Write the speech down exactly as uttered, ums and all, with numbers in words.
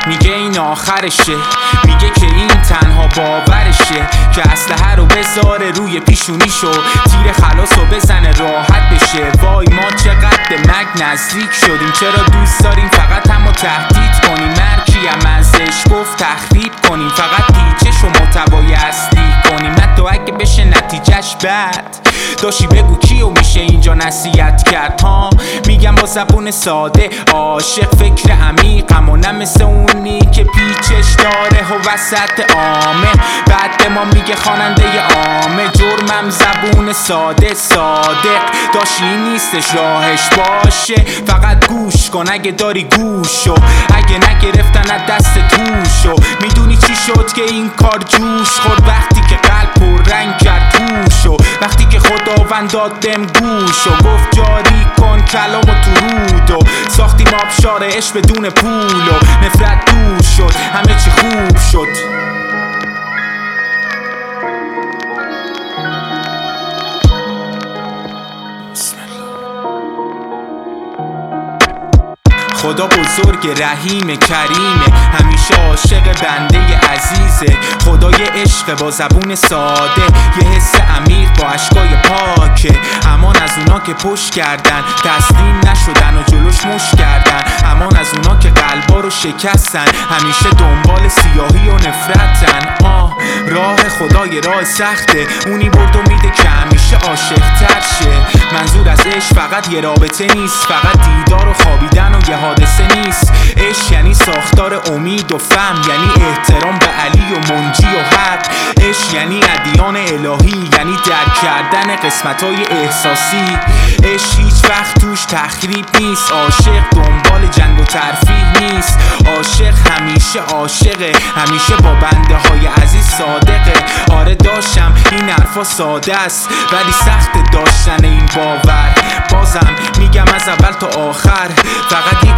میگه این آخرشه، میگه که این تنها باورشه که اسلحه رو بذاره روی پیشونیشو، تیر خلاصو بزنه راحت بشه. وای ما چقدر به مرگ نزدیک شدیم، چرا دوست داریم فقط همو تهدید کنیم؟ مرکی هم ازش گفت تخریب کنیم، فقط پیچش و محتوای اصلی کنیم، حتی اگه بشه نتیجهش بد. داشتی بگو کیو میشه اینجا نصیحت کرد ها؟ میگم با زبون ساده عاشق فکر عمیقم و نه مثل اونی که پیچش داره و وسط عامه بعد به ما میگه خواننده عامه. جرمم زبون ساده صادق داشتی نیستش راهش باشه، فقط گوش کن اگه داری گوشو، اگه نگرفتن از دست توشو. میدونی چی شد که این کار جوش خورد؟ وقتی که قلب پر رنگ کرد توشو، وقتی که خداوند داد بهم گوشو، گفت جاری کن کلامو تو رودو. ساختیم آبشار عشق بدون پولو، نفرت دور شد همه چی خوب شد. خدا بزرگ رحیم کریمه، همیشه عاشق بنده عزیزه. خدای عشق با زبون ساده، یه حس عمیق با اشکای پاکه. امان از اونا که پشت کردن، تسلیم نشدن و جلوش مش کردن. امان از اونا که قلبا رو شکستن، همیشه دنبال سیاهی و نفرتن. آه راه خدای راه سخته، اونی برد و میده که همیشه عاشق تر شه. منظور از عشق فقط یه رابطه نیست، فقط دیدار و خوابیدن و یه حادثه نیست. عشق یعنی ساختار امید و فهم، یعنی احترام به علی و منجی و حق. عشق یعنی ادیان الهی، یعنی درک کردن قسمت‌های احساسی. عشق هیچ وقت توش تخریب نیست، عاشق دنبال جنگ و ترفیع نیست. عاشق همیشه عاشقه، همیشه با بنده های عزیز صادقه. آره داشتم این حرفا ساده است، ولی سخت داشتن این باور. بازم میگم از اول تا آخر، فقط